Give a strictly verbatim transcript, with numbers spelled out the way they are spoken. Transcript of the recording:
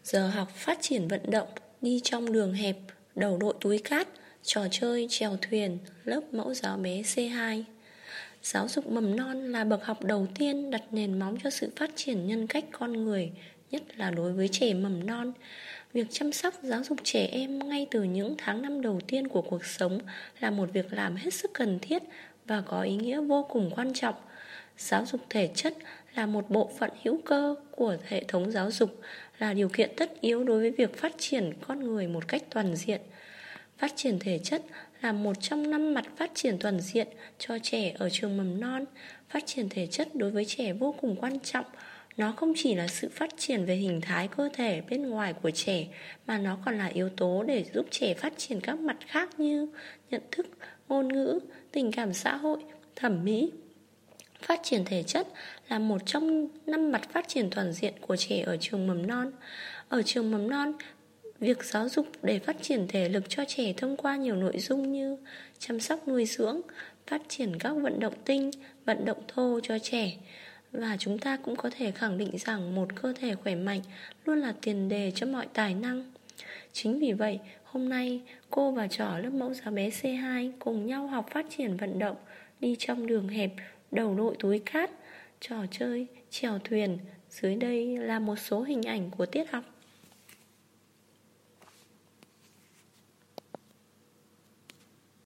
Giờ học phát triển vận động, đi trong đường hẹp, đầu đội túi cát, trò chơi chèo thuyền, lớp mẫu giáo bé C hai. Giáo dục mầm non là bậc học đầu tiên đặt nền móng cho sự phát triển nhân cách con người, nhất là đối với trẻ mầm non. Việc chăm sóc giáo dục trẻ em ngay từ những tháng năm đầu tiên của cuộc sống là một việc làm hết sức cần thiết và có ý nghĩa vô cùng quan trọng. Giáo dục thể chất là một bộ phận hữu cơ của hệ thống giáo dục, là điều kiện tất yếu đối với việc phát triển con người một cách toàn diện. Phát triển thể chất là một trong năm mặt phát triển toàn diện cho trẻ ở trường mầm non. Phát triển thể chất đối với trẻ vô cùng quan trọng. Nó không chỉ là sự phát triển về hình thái cơ thể bên ngoài của trẻ, mà nó còn là yếu tố để giúp trẻ phát triển các mặt khác như nhận thức, ngôn ngữ, tình cảm xã hội, thẩm mỹ. Phát triển thể chất là một trong năm mặt phát triển toàn diện của trẻ ở trường mầm non. Ở trường mầm non, việc giáo dục để phát triển thể lực cho trẻ thông qua nhiều nội dung như chăm sóc nuôi dưỡng, phát triển các vận động tinh, vận động thô cho trẻ. Và chúng ta cũng có thể khẳng định rằng một cơ thể khỏe mạnh luôn là tiền đề cho mọi tài năng. Chính vì vậy, hôm nay cô và trò lớp mẫu giáo bé C hai cùng nhau học phát triển vận động, đi trong đường hẹp, đầu đội túi cát, trò chơi, chèo thuyền. Dưới đây là một số hình ảnh của tiết học.